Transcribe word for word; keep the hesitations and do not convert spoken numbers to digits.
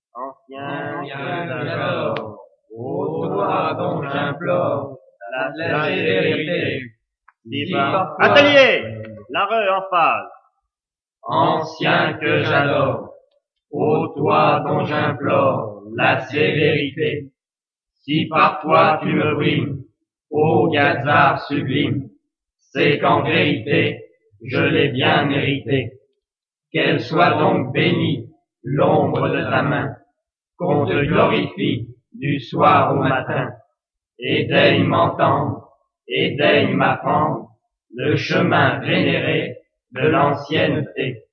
Ancien que j'adore, ô toi dont j'implore la sévérité. Si par atelier, la rue en phase. Ancien que j'adore, ô toi dont j'implore la sévérité. Si par toi tu me brimes, ô Gazard sublime, c'est qu'en vérité, je l'ai bien mérité. Qu'elle soit donc bénie, l'ombre de ta main, qu'on te glorifie du soir au matin, et daigne m'entendre, et daigne m'apprendre le chemin vénéré de l'ancienneté.